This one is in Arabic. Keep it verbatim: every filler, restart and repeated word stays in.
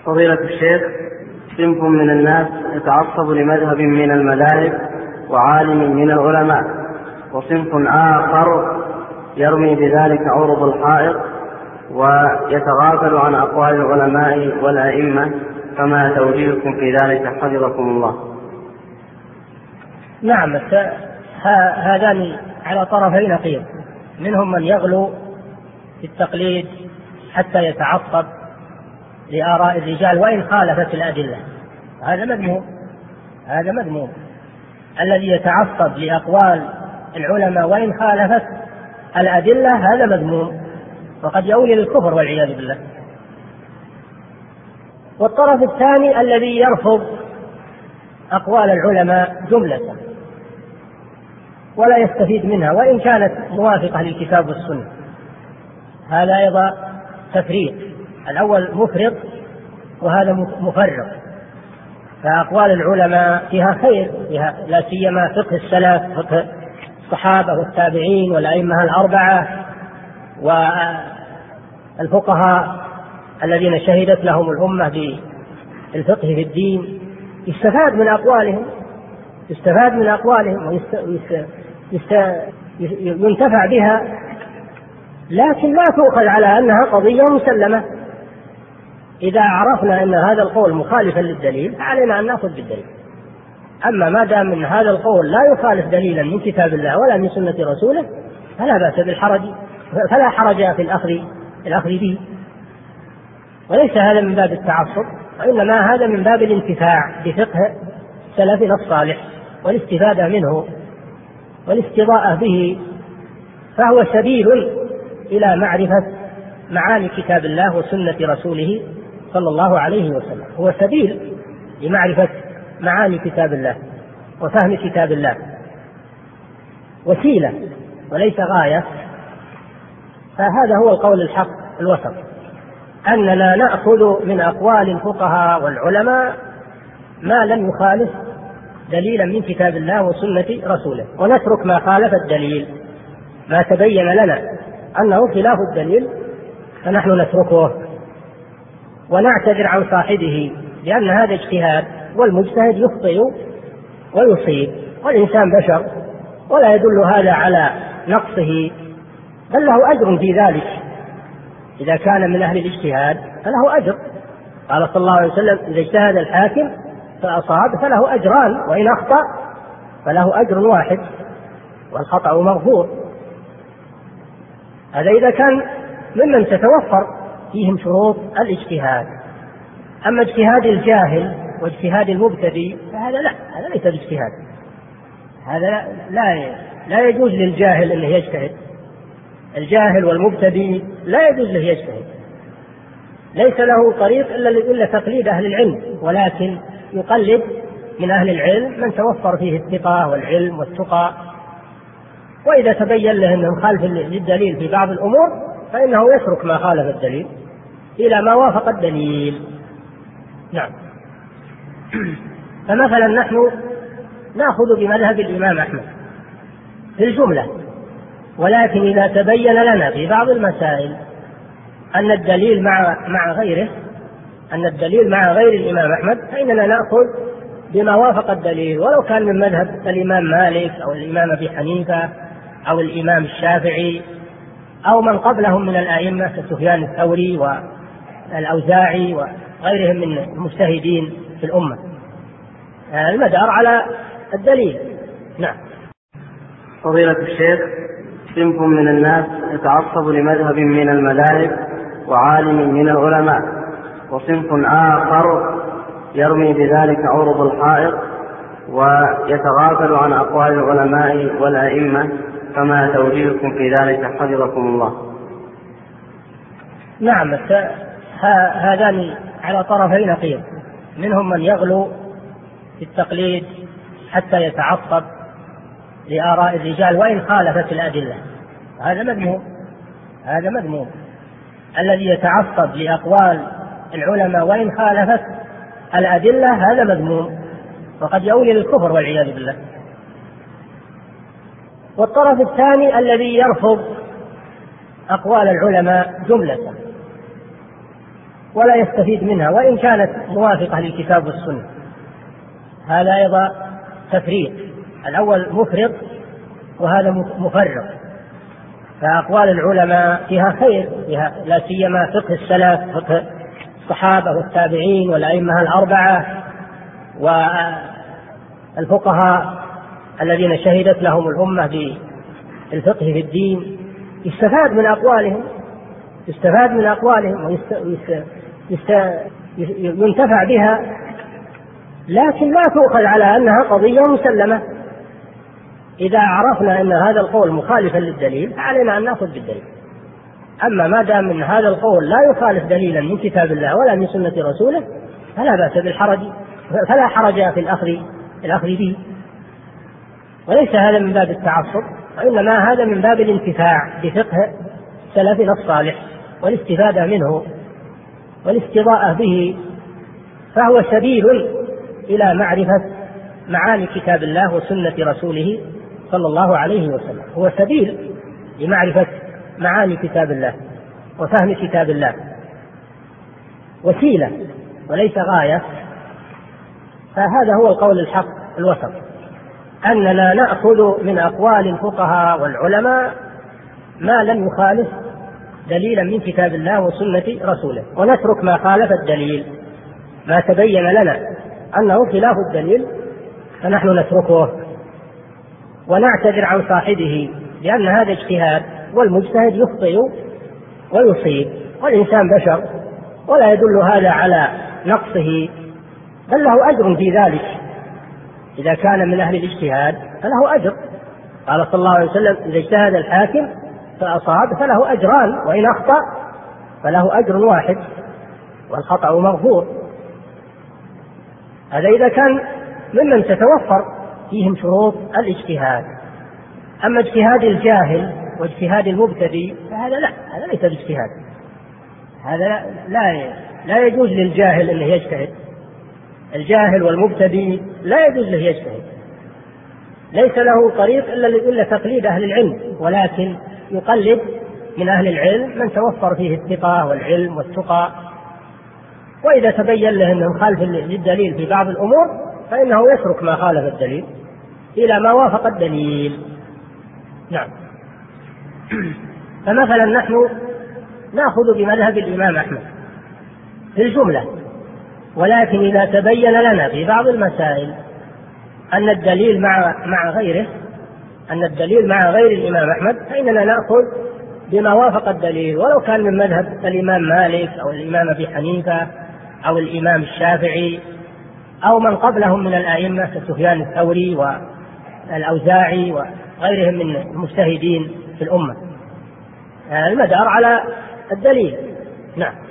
فضيلة الشيخ، صنف من الناس يتعصب لمذهب من المذاهب وعالم من العلماء، وصنف آخر يرمي بذلك عرض الحائط ويتغافل عن أقوال العلماء والأئمة، فما توجيهكم في ذلك حفظكم الله؟ نعم، هذان على طرفي نقيض. منهم من يغلو في التقليد حتى يتعصب لآراء الرجال وإن خالفت الأدلة، هذا مذموم. هذا مذموم الذي يتعصب لأقوال العلماء وإن خالفت الأدلة، هذا مذموم وقد يؤول للكفر والعياذ بالله. والطرف الثاني الذي يرفض أقوال العلماء جملة ولا يستفيد منها وإن كانت موافقة للكتاب والسنة، هذا أيضا تفريط. الأول مفرط وهذا مفرط. فأقوال العلماء فيها خير، فيها لا سيما فقه السلف، فقه الصحابة والتابعين والأئمة الأربعة والفقهاء الذين شهدت لهم الأمة بالفقه في الدين، يستفاد من أقوالهم يستفاد من أقوالهم وينتفع بها، لكن لا تؤخذ على أنها قضية مسلمة. إذا عرفنا أن هذا القول مخالفا للدليل علينا أن نأخذ بالدليل. أما ما دام من هذا القول لا يخالف دليلا من كتاب الله ولا من سنة رسوله فلا بأس بالحرج، فلا حرج في الأخذ الأخذ به. وليس هذا من باب التعصب، وإنما هذا من باب الانتفاع بفقه سلفنا الصالح والاستفادة منه والاستضاءة به، فهو سبيل إلى معرفة معاني كتاب الله وسنة رسوله صلى الله عليه وسلم. هو سبيل لمعرفة معاني كتاب الله وفهم كتاب الله، وسيلة وليس غاية. فهذا هو القول الحق الوسط، أننا نأخذ من أقوال الفقهاء والعلماء ما لم يخالف دليلا من كتاب الله وسنة رسوله، ونترك ما خالف الدليل. ما تبين لنا أنه خلاف الدليل فنحن نتركه ونعتذر عن صاحبه، لأن هذا اجتهاد، والمجتهد يخطئ ويصيب، والإنسان بشر، ولا يدل هذا على نقصه، بل له أجر في ذلك. إذا كان من أهل الاجتهاد فله أجر. قال صلى الله عليه وسلم: إذا اجتهد الحاكم فأصاب فله أجران، وإن أخطأ فله أجر واحد والخطأ مغفور. هذا إذا كان ممن تتوفر فيهم شروط الاجتهاد. أما اجتهاد الجاهل واجتهاد المبتدئ فهذا لا، هذا ليس باجتهاد. هذا لا, لا, لا يجوز للجاهل أنه يجتهد. الجاهل والمبتدئ لا يجوز له يجتهد، ليس له طريق إلا, إلا تقليد أهل العلم، ولكن يقلد من أهل العلم من توفر فيه الثقة والعلم والتقى. وإذا تبين له أنه مخالف للدليل في بعض الأمور فإنه يترك ما خالف الدليل إلى ما وافق الدليل. نعم. فمثلا نحن نأخذ بمذهب الإمام أحمد في الجملة، ولكن إذا تبين لنا في بعض المسائل أن الدليل مع مع غيره أن الدليل مع غير الإمام أحمد فإننا نأخذ بما وافق الدليل، ولو كان من مذهب الإمام مالك أو الإمام أبي حنيفة أو الإمام الشافعي أو من قبلهم من الأئمة كسفيان الثوري والأوزاعي وغيرهم من المجتهدين في الأمة. المدار على الدليل. نعم. فضيلة الشيخ، صنف من الناس يتعصب لمذهب من المذاهب وعالم من العلماء، وصنف آخر يرمي بذلك عرض الحائط ويتغافل عن أقوال العلماء والأئمة، فما توجيهكم في ذلك حفظكم الله؟ نعم، هذان على طرفي نقيض. منهم من يغلو في التقليد حتى يتعصب لآراء الرجال وإن خالفت الأدلة، هذا مذموم. هذا مذموم الذي يتعصب لأقوال العلماء وإن خالفت الأدلة، هذا مذموم وقد يؤول للكفر والعياذ بالله. والطرف الثاني الذي يرفض أقوال العلماء جملة ولا يستفيد منها وإن كانت موافقة للكتاب والسنة. هذا أيضا تفريق، الأول مفرط وهذا مفرط. فأقوال العلماء فيها خير، فيها لا سيما فقه السلف، فقه الصحابة والتابعين والأئمة الأربعة والفقهاء الذين شهدت لهم الأمة بالفقه في الدين، يستفاد من أقوالهم يستفاد من أقوالهم وينتفع بها، لكن لا تؤخذ على أنها قضية مسلمة. إذا عرفنا أن هذا القول مخالفا للدليل علينا أن نأخذ بالدليل. أما ما دام أن هذا القول لا يخالف دليلا من كتاب الله ولا من سنة رسوله فلا بأس بالحرج، فلا حرج في الأخذ الأخذ به. وليس هذا من باب التعصب، وإنما هذا من باب الانتفاع بفقه سلفنا الصالح والاستفادة منه والاستضاءة به، فهو سبيل إلى معرفة معاني كتاب الله وسنة رسوله صلى الله عليه وسلم، هو سبيل لمعرفة معاني كتاب الله وفهم كتاب الله، وسيلة وليس غاية. فهذا هو القول الحق الوسط، أننا نأخذ من أقوال الفقهاء والعلماء ما لم يخالف دليلا من كتاب الله وسنة رسوله، ونترك ما خالف الدليل، ما تبين لنا أنه خلاف الدليل فنحن نتركه ونعتذر عن صاحبه، لأن هذا اجتهاد، والمجتهد يخطئ ويصيب، والإنسان بشر، ولا يدل هذا على نقصه، بل له أجر في ذلك. إذا كان من أهل الاجتهاد فله أجر، قال صلى الله عليه وسلم: إذا اجتهد الحاكم فأصاب فله أجران، وإن أخطأ فله أجر واحد والخطأ مغفور. هذا إذا كان ممن تتوفر فيهم شروط الاجتهاد. أما اجتهاد الجاهل واجتهاد المبتدئ فهذا لا، هذا ليس باجتهاد، هذا لا, لا, لا يجوز للجاهل أنه يجتهد. الجاهل والمبتدئ لا يجوز له يجتهد، ليس له طريق إلا تقليد أهل العلم، ولكن يقلد من أهل العلم من توفر فيه الثقة والعلم والتقى، وإذا تبين له أنه خالف للدليل في بعض الأمور فإنه يترك ما خالف الدليل إلى ما وافق الدليل. نعم. فمثلا نحن نأخذ بمذهب الإمام أحمد في الجملة، ولكن إذا تبين لنا في بعض المسائل أن الدليل مع مع غيره أن الدليل مع غير الإمام أحمد فإننا نأخذ بما وافق الدليل، ولو كان من مذهب الإمام مالك أو الإمام أبي حنيفة أو الإمام الشافعي أو من قبلهم من الأئمة كسفيان الثوري والأوزاعي وغيرهم من المجتهدين في الأمة. المدار على الدليل. نعم.